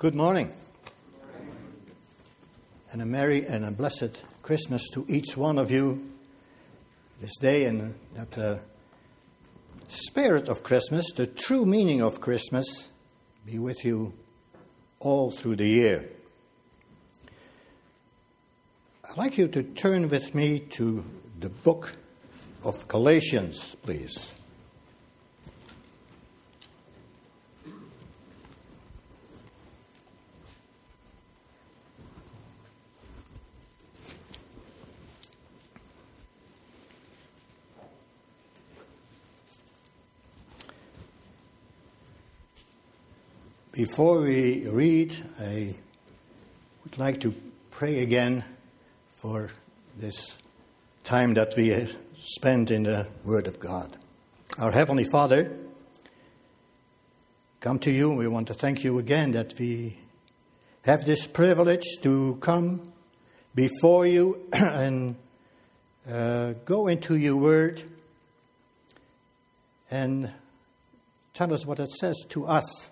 Good morning. And a merry and a blessed Christmas to each one of you this day, and that the spirit of Christmas, the true meaning of Christmas, be with you all through the year. I'd like you to turn with me to the book of Galatians, please. Before we read, I would like to pray again for this time that we spent in the Word of God. Our Heavenly Father, come to you. We want to thank you again that we have this privilege to come before you and go into your Word and tell us what it says to us.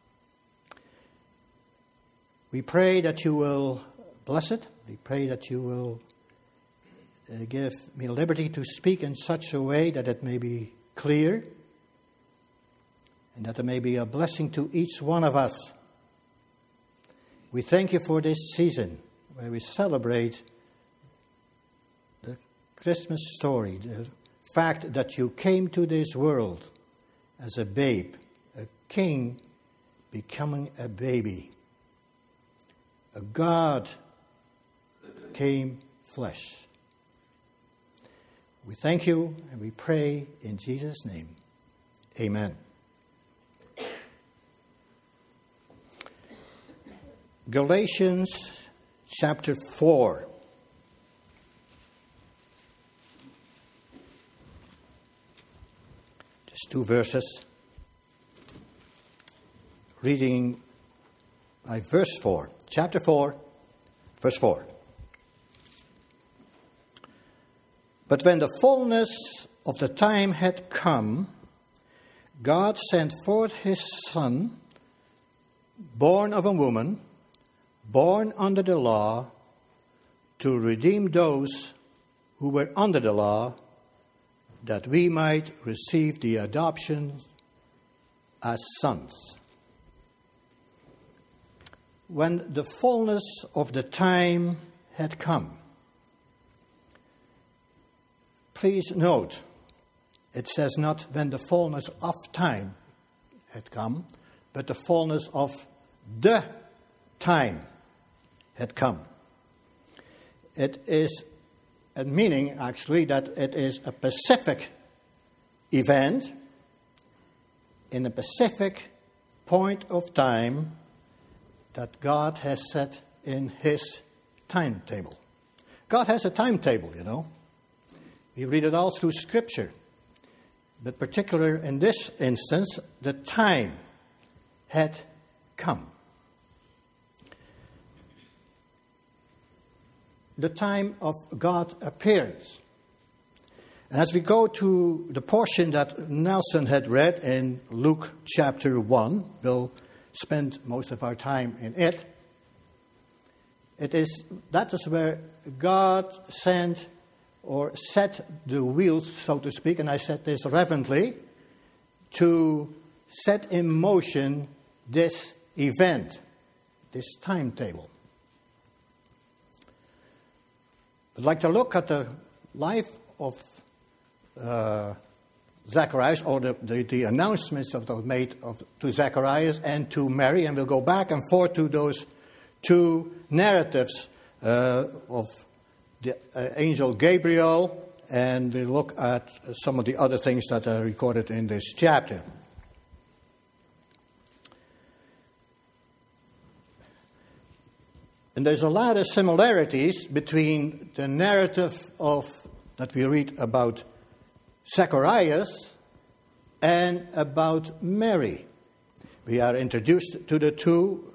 We pray that you will bless it. We pray that you will give me liberty to speak in such a way that it may be clear and that it may be a blessing to each one of us. We thank you for this season where we celebrate the Christmas story, the fact that you came to this world as a babe, a king becoming a baby. A God came flesh. We thank you and we pray in Jesus' name. Amen. Galatians chapter 4. Just two verses. Reading by verse 4. Chapter 4, verse 4. But when the fullness of the time had come, God sent forth his Son, born of a woman, born under the law, to redeem those who were under the law, that we might receive the adoption as sons. When the fullness of the time had come. Please note, it says not when the fullness of time had come, but the fullness of the time had come. It is a meaning, actually, that it is a specific event in a specific point of time that God has set in his timetable. God has a timetable, you know. We read it all through Scripture. But particular in this instance, the time had come. The time of God's appearance. And as we go to the portion that Nelson had read in Luke chapter 1, we'll spend most of our time in it. That is where God sent or set the wheels, so to speak, and I said this reverently, to set in motion this event, this timetable. I'd like to look at the life of Zacharias, or the announcements that were made to Zacharias and to Mary, and we'll go back and forth to those two narratives of the angel Gabriel, and we'll look at some of the other things that are recorded in this chapter. And there's a lot of similarities between the narrative that we read about Zacharias and about Mary. We are introduced to the two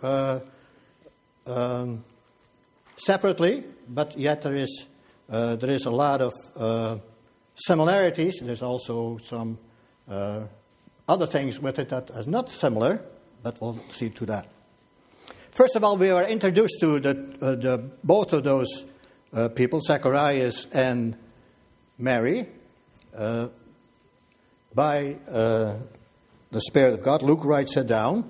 separately, but yet there is a lot of similarities. There's also some other things with it that are not similar, but we'll see to that. First of all, we are introduced to both of those people, Zacharias and Mary, by the Spirit of God. Luke writes it down.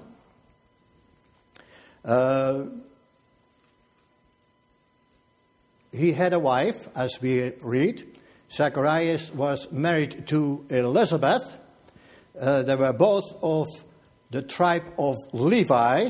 He had a wife, as we read. Zacharias was married to Elizabeth. They were both of the tribe of Levi,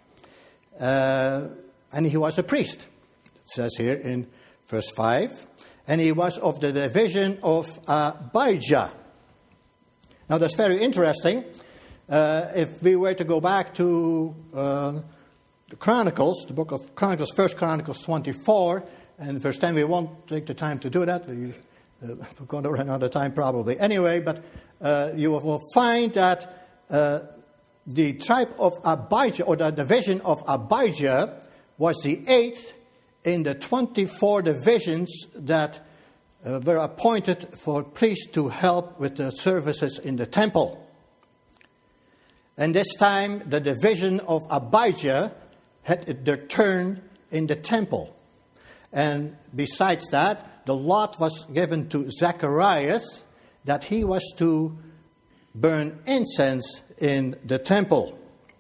and he was a priest. It says here in verse 5. And he was of the division of Abijah. Now that's very interesting. If we were to go back to the Chronicles, the book of Chronicles, 1 Chronicles 24, and verse 10, we won't take the time to do that. We're going to run out of time probably. Anyway, but you will find that the tribe of Abijah, or the division of Abijah, was the 8th in the 24 divisions that were appointed for priests to help with the services in the temple. And this time, the division of Abijah had their turn in the temple. And besides that, the lot was given to Zacharias that he was to burn incense in the temple.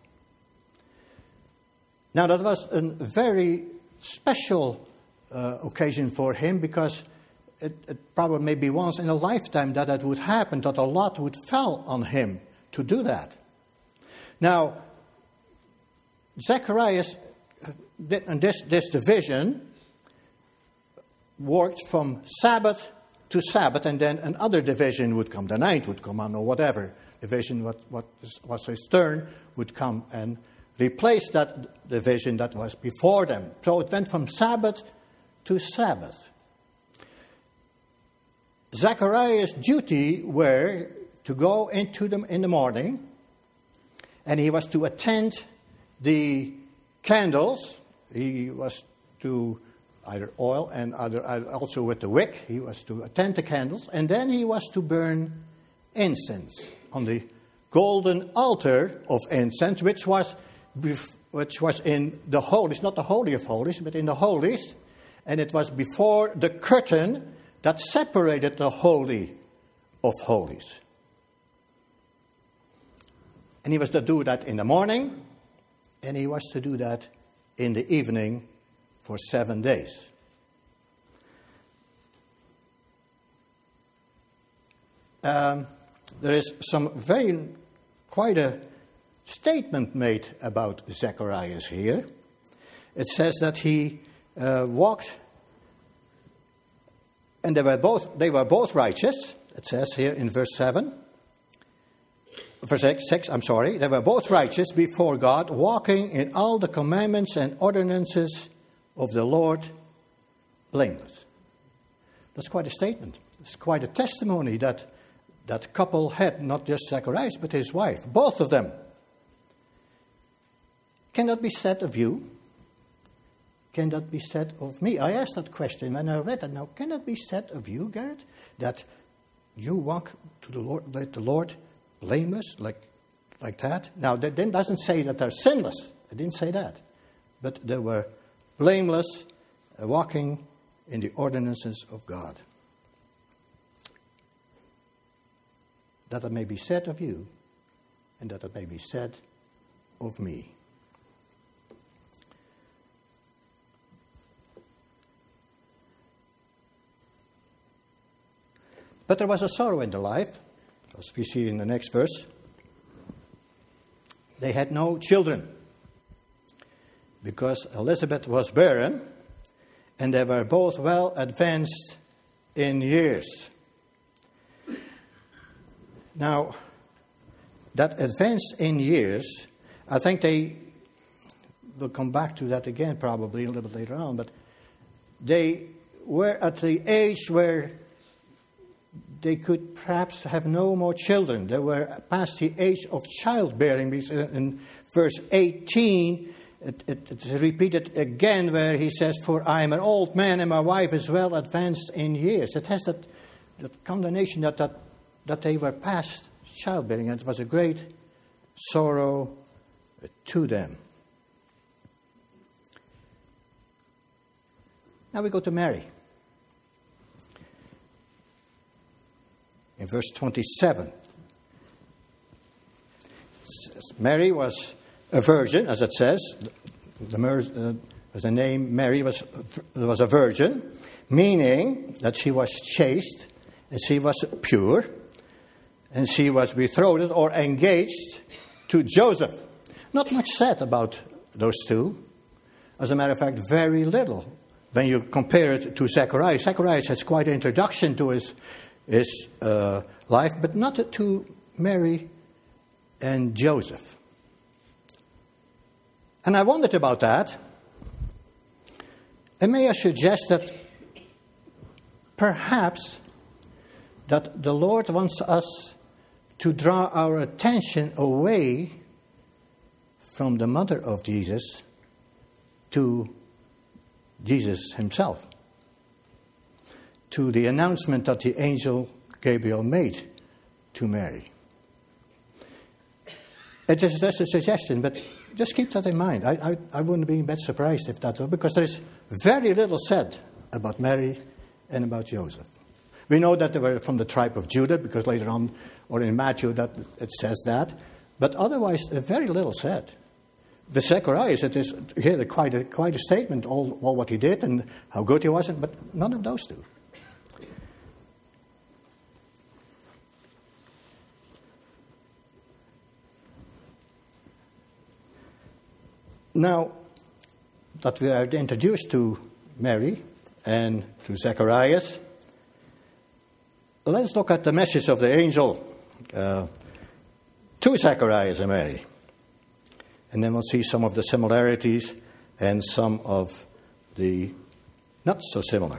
Now, that was a very special occasion for him, because it probably maybe once in a lifetime that it would happen, that a lot would fall on him to do that. Now, Zacharias, this division worked from Sabbath to Sabbath, and then another division would come, the ninth would come on, or whatever division what was his turn would come and replace that division that was before them. So it went from Sabbath to Sabbath. Zacharias' duty were to go into them in the morning, and he was to attend the candles. He was to either oil and also with the wick. He was to attend the candles, and then he was to burn incense on the golden altar of incense, which was in the holies, not the Holy of Holies, but in the holies, and it was before the curtain that separated the Holy of Holies. And he was to do that in the morning, and he was to do that in the evening for 7 days. There is quite a statement made about Zacharias here. It says that he walked, and they were both righteous. It says here in verse 6, they were both righteous before God, walking in all the commandments and ordinances of the Lord, blameless. That's quite a statement. It's quite a testimony that couple had, not just Zacharias, but his wife, both of them. Can that be said of you? Can that be said of me? I asked that question when I read it. Now, can that be said of you, Garrett? That you walk to the Lord, with the Lord blameless, like that? Now, that then doesn't say that they're sinless. I didn't say that. But they were blameless, walking in the ordinances of God. That it may be said of you, and that it may be said of me. But there was a sorrow in their life, as we see in the next verse. They had no children, because Elizabeth was barren, and they were both well advanced in years. Now, that advanced in years, I think they will come back to that again probably a little bit later on, but they were at the age where they could perhaps have no more children. They were past the age of childbearing. In verse 18, it's repeated again where he says, "For I am an old man and my wife is well advanced in years." It has that condemnation that they were past childbearing, and it was a great sorrow to them. Now we go to Mary. In verse 27. Mary was a virgin, as it says. The name Mary was a virgin, meaning that she was chaste, and she was pure, and she was betrothed or engaged to Joseph. Not much said about those two. As a matter of fact, very little. When you compare it to Zacharias, Zacharias has quite an introduction to his life, but not to Mary and Joseph. And I wondered about that. And may I suggest that perhaps that the Lord wants us to draw our attention away from the mother of Jesus to Jesus himself, to the announcement that the angel Gabriel made to Mary. It's just a suggestion, but just keep that in mind. I wouldn't be a bit surprised if that's all, because there is very little said about Mary and about Joseph. We know that they were from the tribe of Judah, because later on, or in Matthew, that it says that. But otherwise, very little said. The Zacharias, it is here quite a statement, all what he did and how good he was, but none of those two. Now that we are introduced to Mary and to Zacharias, let's look at the message of the angel to Zacharias and Mary. And then we'll see some of the similarities and some of the not so similar.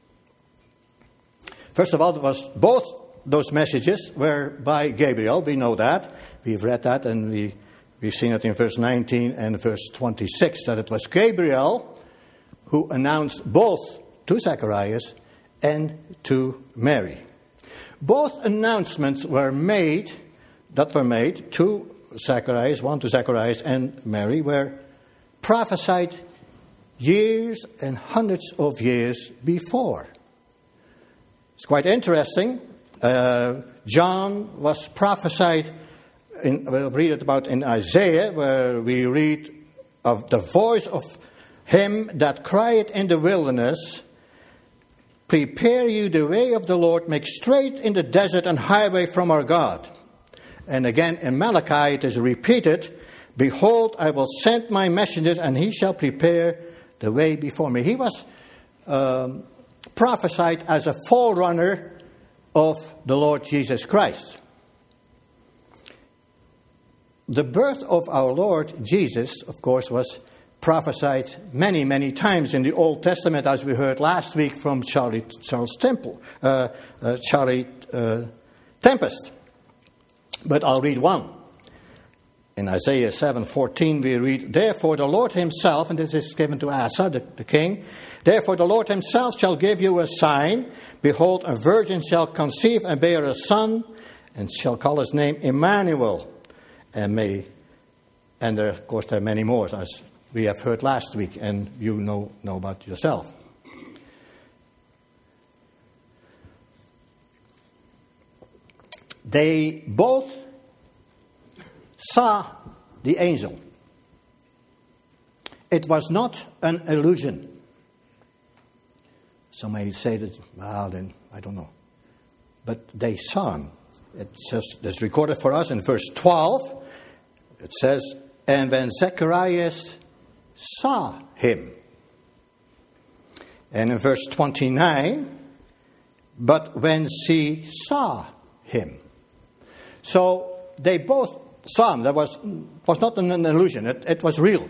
First of all, both those messages were by Gabriel. We know that. We've read that, and we've seen it in verse 19 and verse 26, that it was Gabriel who announced both to Zacharias and to Mary. Both announcements were made to Zacharias, one to Zacharias and Mary, were prophesied years and hundreds of years before. It's quite interesting. John was prophesied, we'll read it about in Isaiah, where we read of the voice of him that cried in the wilderness, prepare you the way of the Lord, make straight in the desert an highway from our God. And again in Malachi it is repeated, behold, I will send my messengers, and he shall prepare the way before me. He was prophesied as a forerunner of the Lord Jesus Christ. The birth of our Lord Jesus, of course, was prophesied many, many times in the Old Testament, as we heard last week from Charlie Tempest. But I'll read one. In Isaiah 7:14 we read, therefore the Lord himself, and this is given to Asa, the king, therefore the Lord himself shall give you a sign. Behold, a virgin shall conceive and bear a son, and shall call his name Emmanuel. And there, of course, there are many more, as we have heard last week, and you know about yourself. They both saw the angel. It was not an illusion. Some may say that, well, then, I don't know. But they saw him. It's recorded for us in verse 12. It says, and when Zacharias saw him. And in verse 29, but when she saw him. So they both saw him. That was not an illusion. It was real.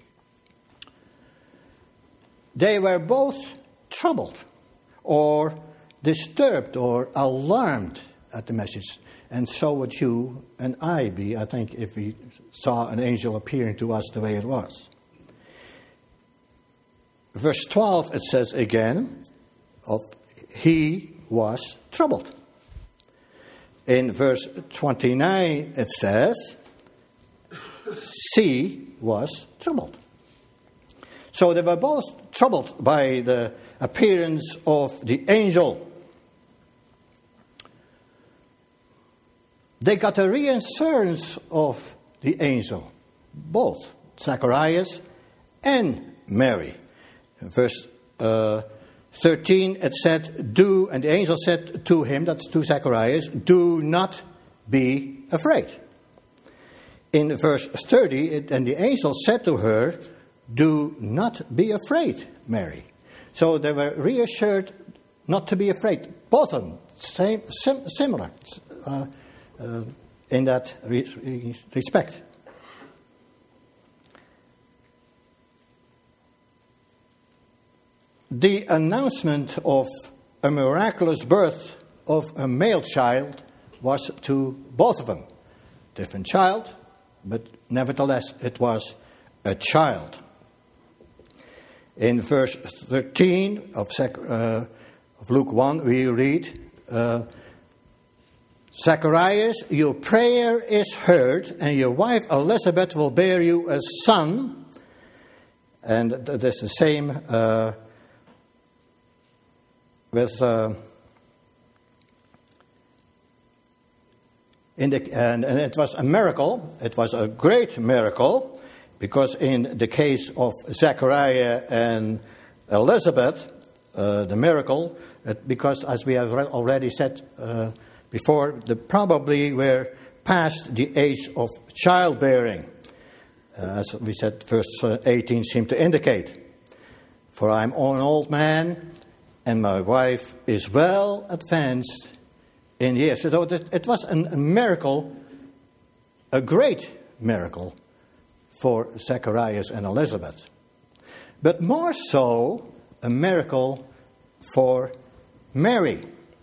They were both troubled or disturbed or alarmed at the message. And so would you and I be, I think, if we saw an angel appearing to us the way it was. Verse 12, it says again, he was troubled. In verse 29, it says, she was troubled. So they were both troubled by the appearance of the angel. They got a reassurance of the angel, both Zacharias and Mary. In verse 13 it said, and the angel said to him, that's to Zacharias, do not be afraid. In verse 30, and the angel said to her, do not be afraid, Mary. So they were reassured not to be afraid. Both of them, similar in that respect. The announcement of a miraculous birth of a male child was to both of them. Different child, but nevertheless it was a child. In verse 13 of Luke 1 we read, Zacharias, your prayer is heard, and your wife Elizabeth will bear you a son. And that's the same with and it was a miracle. It was a great miracle, because in the case of Zechariah and Elizabeth, the miracle, because as we have already said before, they probably were past the age of childbearing, as we said, verse 18 seemed to indicate. For I am an old man, and my wife is well advanced in years. So it was a miracle, a great miracle for Zacharias and Elizabeth. But more so, a miracle for Mary.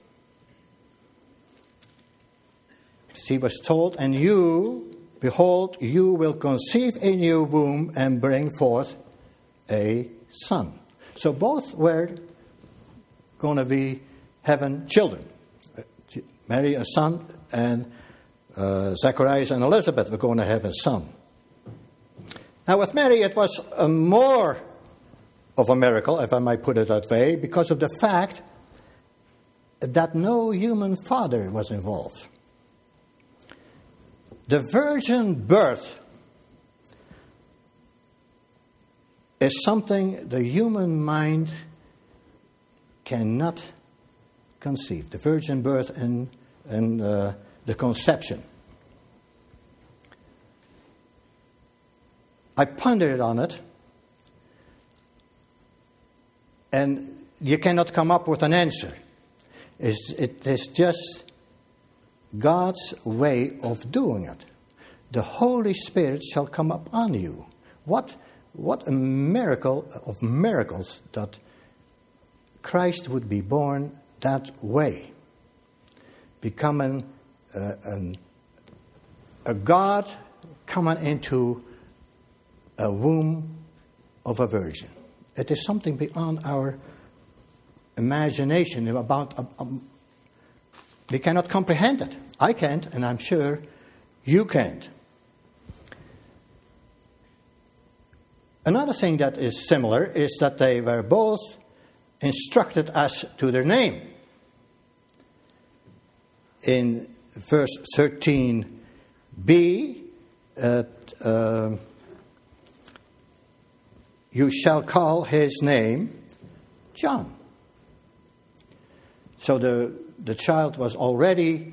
She was told, and you, behold, you will conceive in your womb and bring forth a son. So both were going to be having children. Mary a son, and Zacharias and Elizabeth were going to have a son. Now with Mary it was more of a miracle, if I might put it that way, because of the fact that no human father was involved. The virgin birth is something the human mind cannot conceive. The virgin birth and the conception. I pondered on it, and you cannot come up with an answer. It is just God's way of doing it. The Holy Spirit shall come upon you. What a miracle of miracles that Christ would be born that way, becoming a God coming into a womb of a virgin. It is something beyond our imagination. We cannot comprehend it. I can't, and I'm sure you can't. Another thing that is similar is that they were both instructed as to their name. In verse 13b, you shall call his name John. So the child was already,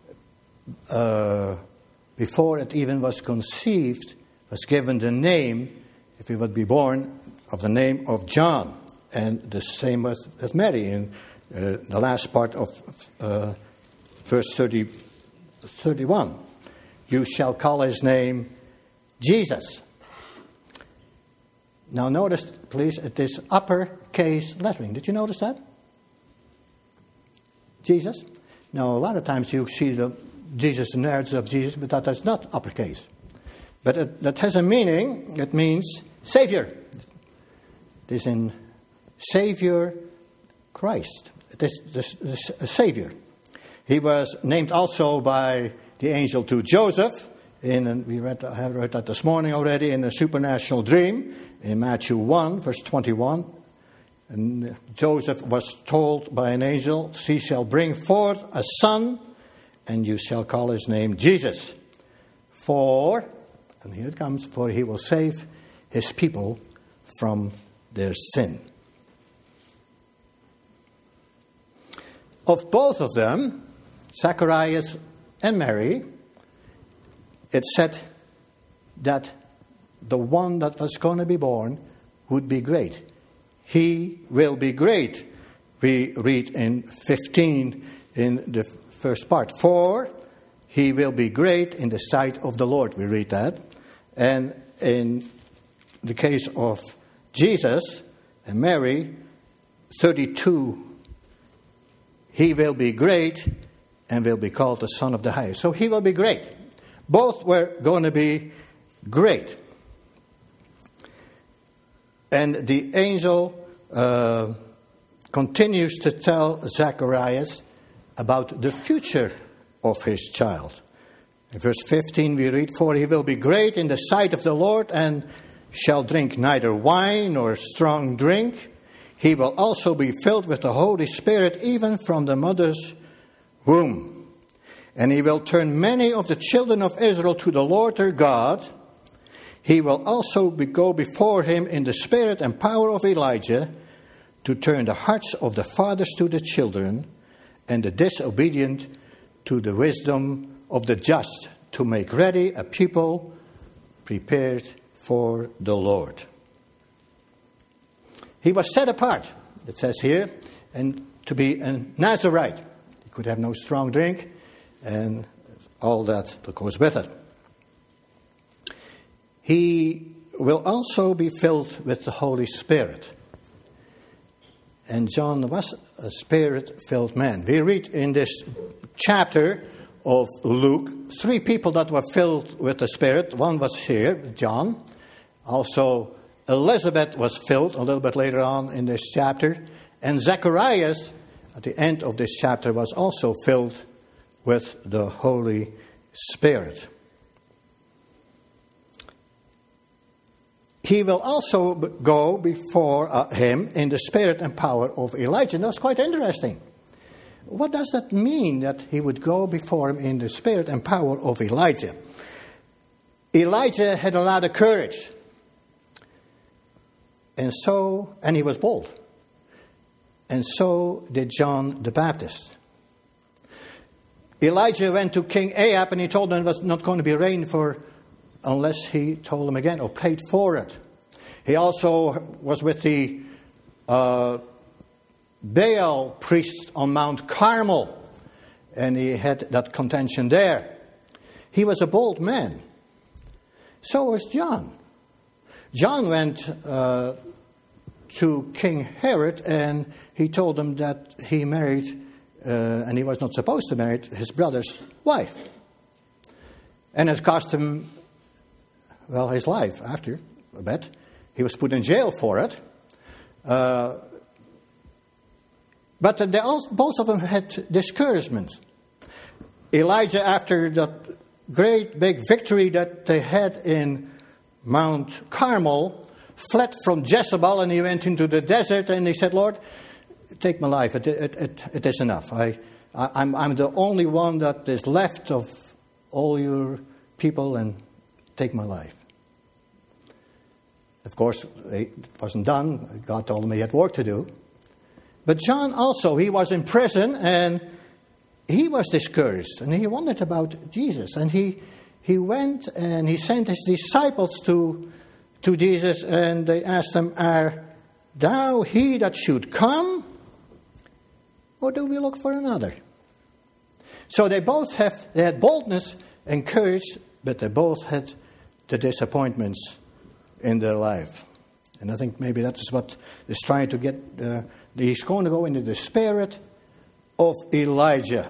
before it even was conceived, was given the name, if he would be born, of the name of John. And the same with Mary in the last part of verse 31. You shall call his name Jesus. Now notice, please, it is uppercase lettering. Did you notice that? Jesus. Now, a lot of times you see the narrative of Jesus, but that is not uppercase. But that has a meaning. It means Savior. It is in Savior Christ. It is a Savior. He was named also by the angel to Joseph we read that this morning already, in a supernatural dream in Matthew 1, verse 21. And Joseph was told by an angel, "She shall bring forth a son, and you shall call his name Jesus. For," and here it comes, "for he will save his people from their sin." Of both of them, Zacharias and Mary, it said that the one that was going to be born would be great. He will be great. We read in 15 in the first part. "For he will be great in the sight of the Lord." We read that. And in the case of Jesus and Mary, 32, "He will be great and will be called the Son of the Highest." So he will be great. Both were going to be great. And the angel continues to tell Zacharias about the future of his child. In verse 15 we read, "For he will be great in the sight of the Lord, and shall drink neither wine nor strong drink. He will also be filled with the Holy Spirit, even from the mother's womb. And he will turn many of the children of Israel to the Lord their God. He will also go before him in the spirit and power of Elijah, to turn the hearts of the fathers to the children, and the disobedient to the wisdom of the just, to make ready a people prepared for the Lord." He was set apart, it says here, and to be a Nazirite. He could have no strong drink and all that goes with it. He will also be filled with the Holy Spirit. And John was a spirit-filled man. We read in this chapter of Luke 3 people that were filled with the Spirit. One was here, John. Also, Elizabeth was filled a little bit later on in this chapter. And Zacharias, at the end of this chapter, was also filled with the Holy Spirit. He will also go before him in the spirit and power of Elijah. And that's quite interesting. What does that mean, that he would go before him in the spirit and power of Elijah? Elijah had a lot of courage. And he was bold. And so did John the Baptist. Elijah went to King Ahab and he told him it was not going to be rain unless he told him again or paid for it. He also was with the Baal priest on Mount Carmel, and he had that contention there. He was a bold man. So was John. John went to King Herod and he told him that he married, and he was not supposed to marry, his brother's wife. And it cost him, his life after a bit. He was put in jail for it. But both of them had discouragements. Elijah, after that great big victory that they had in Mount Carmel, fled from Jezebel and he went into the desert and he said, "Lord, take my life. It is enough. I'm the only one that is left of all your people, and take my life." Of course, it wasn't done. God told him he had work to do. But John also, he was in prison and he was discouraged and he wondered about Jesus. And he went and he sent his disciples to Jesus and they asked him, "Are thou he that should come? Or do we look for another?" So they had boldness and courage, but they both had the disappointments in their life. And I think maybe that is what is trying to get, he's going to go into the spirit of Elijah.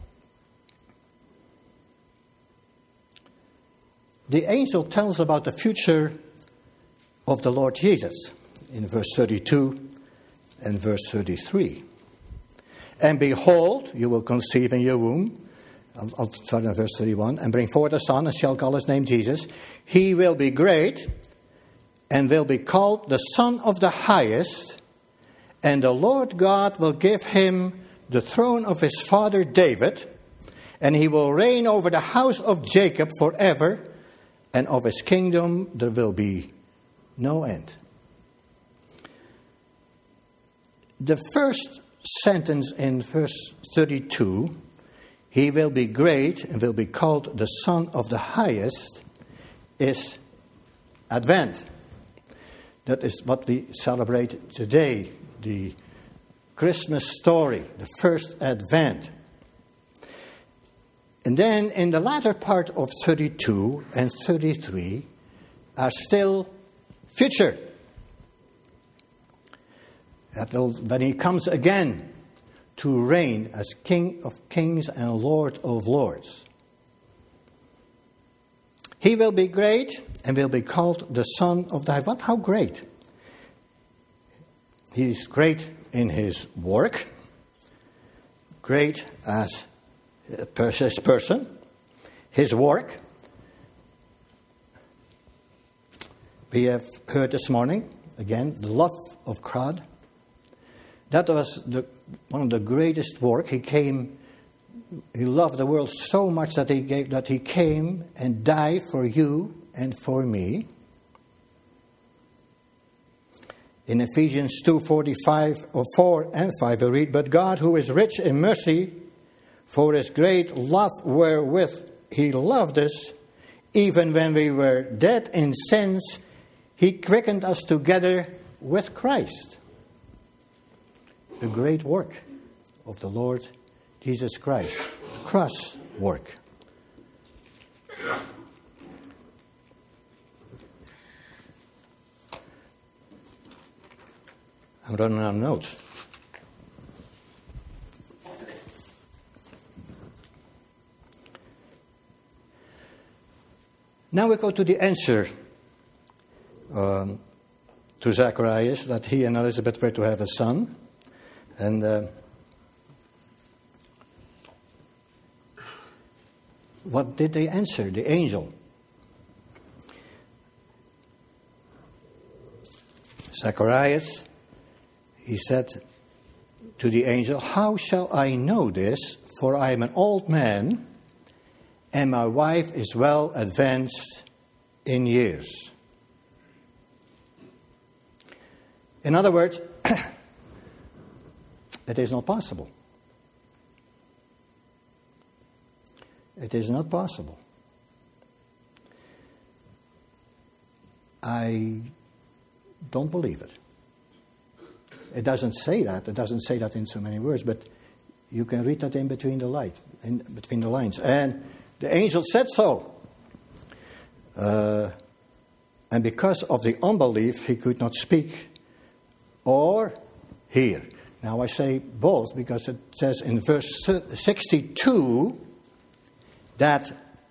The angel tells about the future of the Lord Jesus in verse 32 and verse 33. "And behold, you will conceive in your womb, I'll start in verse 31. And bring forth a son, and shall call his name Jesus. He will be great, and will be called the Son of the Highest. And the Lord God will give him the throne of his father David. And he will reign over the house of Jacob forever. And of his kingdom there will be no end. The first sentence in verse 32, he will be great and will be called the Son of the Highest, is Advent. That is what we celebrate today, the Christmas story, the first Advent. And then in the latter part of 32 and 33 are still future. That will, when he comes again to reign as King of Kings and Lord of Lords. He will be great and will be called the Son of the High. What? How great? He is great in his work, great as a person, his work. We have heard this morning, again, the love of God. That was one of the greatest work. He loved the world so much that he came and died for you and for me. In Ephesians 2:4 and 5 we read, "But God, who is rich in mercy, for his great love wherewith he loved us, even when we were dead in sins, he quickened us together with Christ." The great work of the Lord Jesus Christ, the cross work. I'm running out of notes. Now we go to the answer to Zacharias, that he and Elizabeth were to have a son. And what did they answer, the angel? Zacharias, he said to the angel, "How shall I know this? For I am an old man, and my wife is well advanced in years." In other words, it is not possible. It is not possible. I don't believe it. It doesn't say that. It doesn't say that in so many words, but you can read that in between the lines. And the angel said so. And because of the unbelief, he could not speak or hear. Now I say both because it says in verse 62 that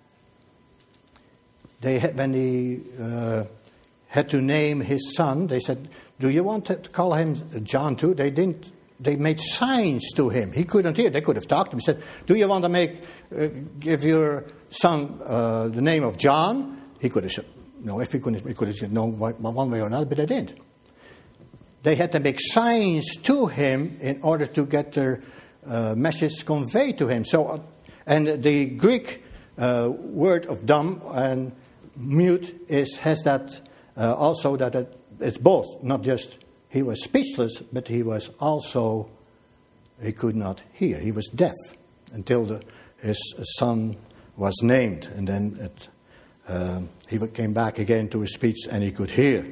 when he had to name his son, they said, "Do you want to call him John too?" They didn't. They made signs to him. He couldn't hear. They could have talked to him. He said, "Do you want to give your son the name of John?" He could have said no. If he couldn't, he could have said no one way or another, but they didn't. They had to make signs to him in order to get their message conveyed to him. So, and the Greek word of dumb and mute has that also that it's both. Not just he was speechless, but he could not hear. He was deaf until his son was named, and then he came back again to his speech and he could hear.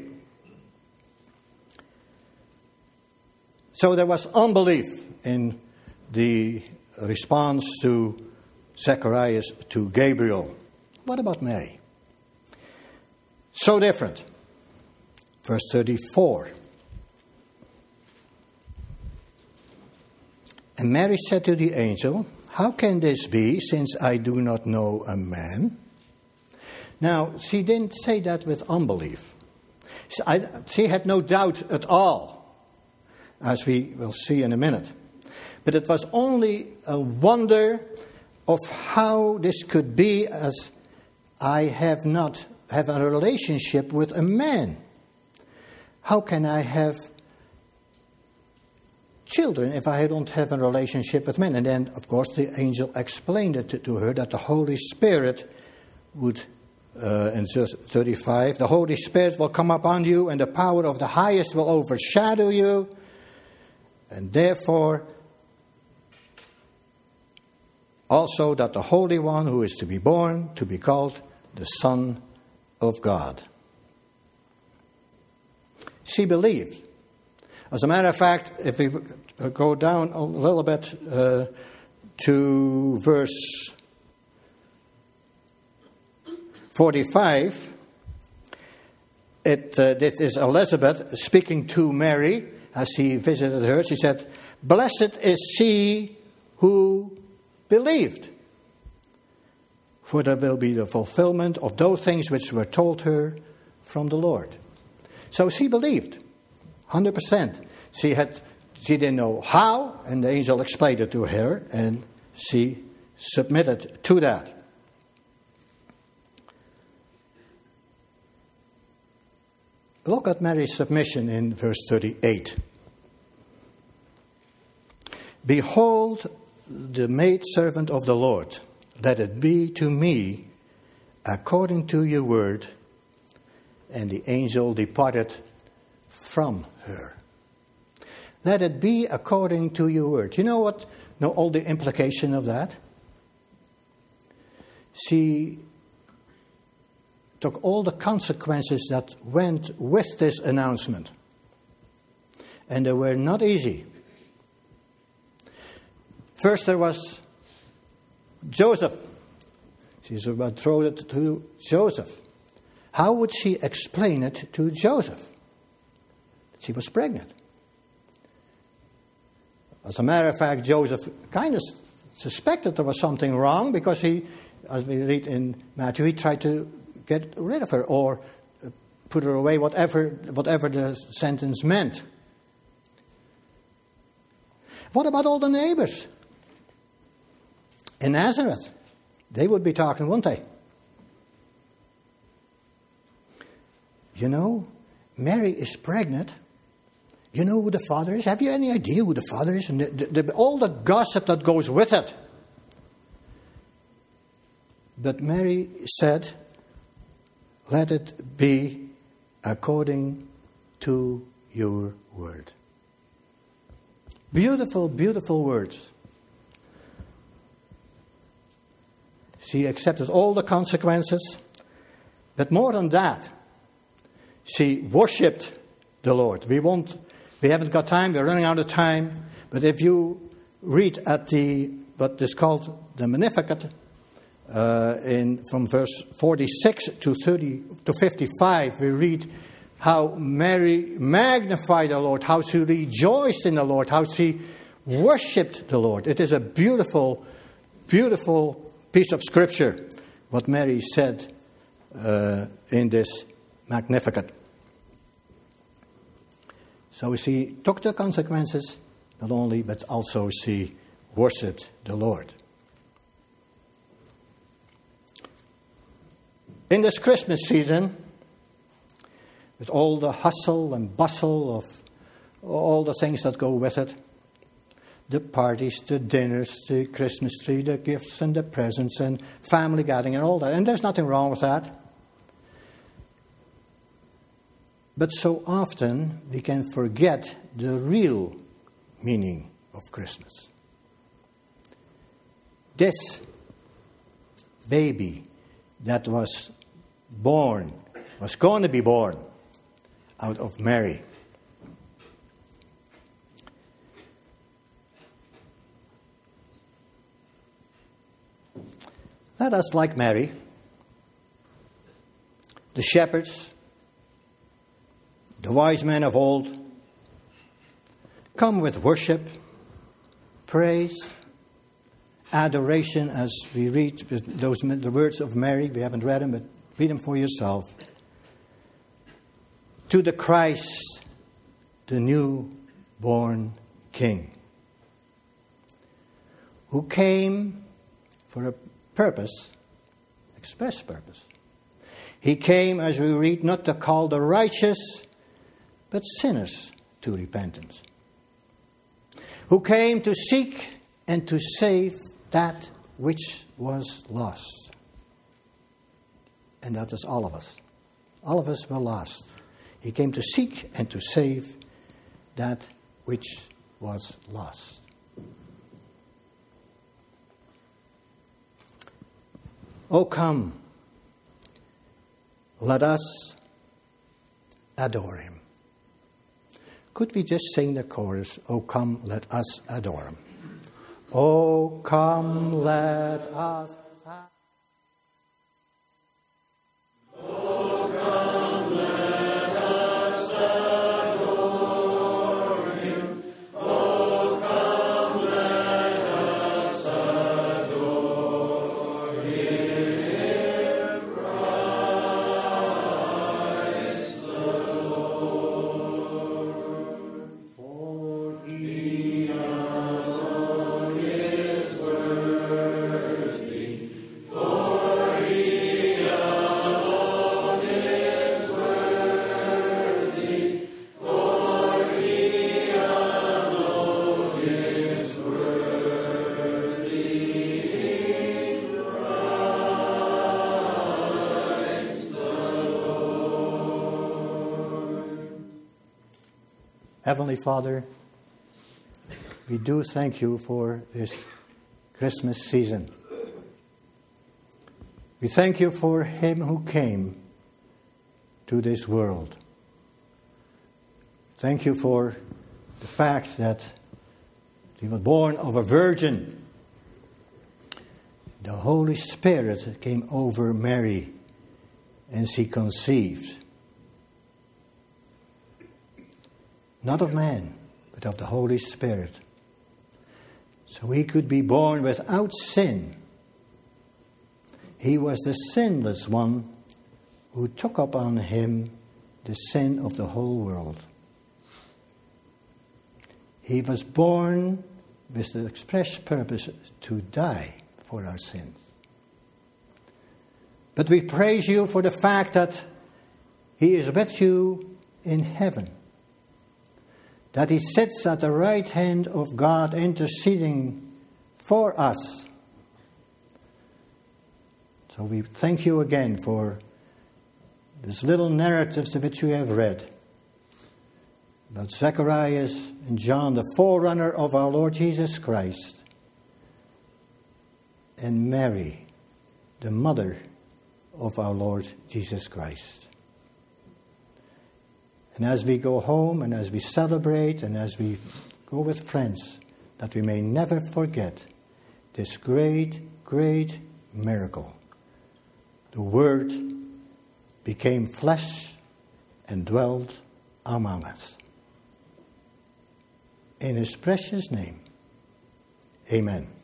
So there was unbelief in the response to Zacharias to Gabriel. What about Mary? So different. Verse 34. And Mary said to the angel, "How can this be, since I do not know a man?" Now, she didn't say that with unbelief. She had no doubt at all, as we will see in a minute. But it was only a wonder of how this could be, as I have not have a relationship with a man. How can I have children if I don't have a relationship with men? And then, of course, the angel explained it to her that the Holy Spirit would, in verse 35, the Holy Spirit will come upon you and the power of the highest will overshadow you. And therefore, also that the Holy One who is to be born, to be called the Son of God. She believed. As a matter of fact, if we go down a little bit to verse 45, it is Elizabeth speaking to Mary as she visited her. She said, "Blessed is she who believed, for there will be the fulfillment of those things which were told her from the Lord." So she believed, 100%. She didn't know how, and the angel explained it to her, and she submitted to that. Look at Mary's submission in verse 38. "Behold, the maidservant of the Lord, let it be to me according to your word." And the angel departed from her. Let it be according to your word. You know what? Know all the implication of that? She took all the consequences that went with this announcement. And they were not easy. First there was Joseph. She's about to throw it to Joseph. How would she explain it to Joseph? She was pregnant. As a matter of fact, Joseph kind of suspected there was something wrong because he, as we read in Matthew, he tried to get rid of her or put her away, whatever the sentence meant. What about all the neighbors in Nazareth? They would be talking, wouldn't they? You know, Mary is pregnant. You know who the father is? Have you any idea who the father is? And all the gossip that goes with it. But Mary said, "Let it be according to your word." Beautiful, beautiful words. She accepted all the consequences. But more than that, she worshipped the Lord. We haven't got time, we're running out of time. But if you read at what is called the Magnificat, from verse 46 to 55, we read how Mary magnified the Lord, how she rejoiced in the Lord, how she worshipped the Lord. It is a beautiful, beautiful piece of scripture, what Mary said in this Magnificat. So she took the consequences, not only, but also she worshipped the Lord. In this Christmas season, with all the hustle and bustle of all the things that go with it, the parties, the dinners, the Christmas tree, the gifts and the presents and family gathering and all that. And there's nothing wrong with that. But so often we can forget the real meaning of Christmas. This baby that was born, was going to be born out of Mary. Let us, like Mary, the shepherds, the wise men of old, come with worship, praise, adoration, as we read the words of Mary. We haven't read them, but read them for yourself. To the Christ, the newborn King, who came for a purpose, express purpose. He came, as we read, not to call the righteous, but sinners to repentance. Who came to seek and to save that which was lost. And that is all of us. All of us were lost. He came to seek and to save that which was lost. Oh, come, let us adore him. Could we just sing the chorus, oh, come, let us adore him? Oh, come, let us adore him. Heavenly Father, we do thank you for this Christmas season. We thank you for him who came to this world. Thank you for the fact that he was born of a virgin. The Holy Spirit came over Mary and she conceived. Not of man, but of the Holy Spirit. So he could be born without sin. He was the sinless one who took upon him the sin of the whole world. He was born with the express purpose to die for our sins. But we praise you for the fact that he is with you in heaven. That he sits at the right hand of God interceding for us. So we thank you again for these little narratives which we have read about Zacharias and John, the forerunner of our Lord Jesus Christ, and Mary, the mother of our Lord Jesus Christ. And as we go home and as we celebrate and as we go with friends, that we may never forget this great, great miracle. The Word became flesh and dwelt among us. In his precious name, amen.